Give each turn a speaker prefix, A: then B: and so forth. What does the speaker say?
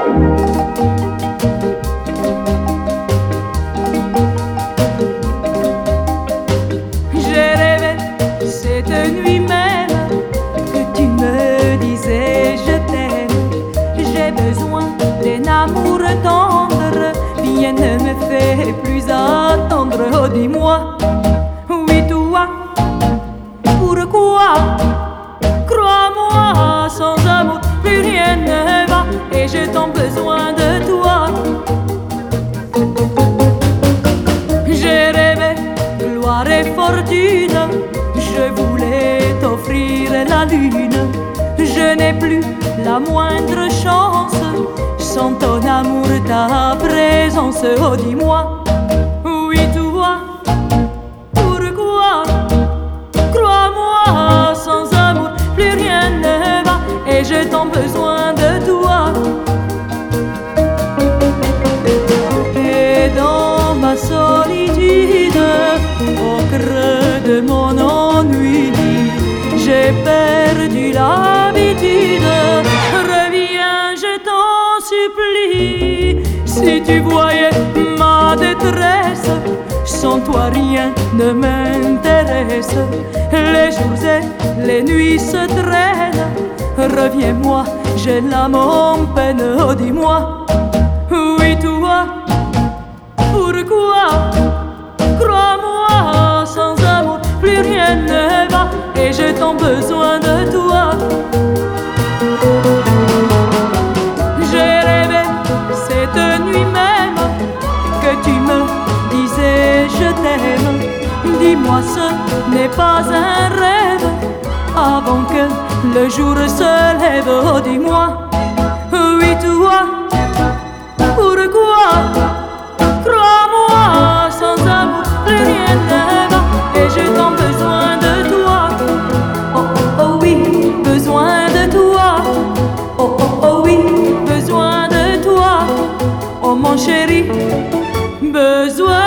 A: J'ai rêvé cette nuit même que tu me disais je t'aime. J'ai besoin d'un amour tendre, rien ne me fait plus attendre. Oh dis-moi, oui toi, pourquoi? Crois-moi, sans amour plus rien ne va, et j'ai tant besoin de toi. J'ai rêvé gloire et fortune, je voulais t'offrir la lune. Je n'ai plus la moindre chance sans ton amour, ta présence. Oh dis-moi, oui toi, pourquoi? Crois-moi, sans amour plus rien ne va, et j'ai tant besoin de toi. Et dans ma solitude, au creux de mon ennui, j'ai perdu l'habitude. Reviens, je t'en supplie. Si tu voyais ma détresse, sans toi rien ne m'intéresse. Les jours et les nuits se traînent. Reviens-moi, j'ai l'âme en peine. Oh dis-moi, oui toi, pourquoi? Crois-moi, sans amour plus rien ne va, et j'ai tant besoin de toi. J'ai rêvé cette nuit même que tu me disais je t'aime. Dis-moi, ce n'est pas un rêve, avant que le jour se lève. Oh dis-moi, oui toi, pourquoi? Crois-moi, sans amour plus rien ne va, et j'ai tant besoin de toi. Oh oh oh oui, besoin de toi. Oh oh oh oui, besoin de toi. Oh mon chéri, besoin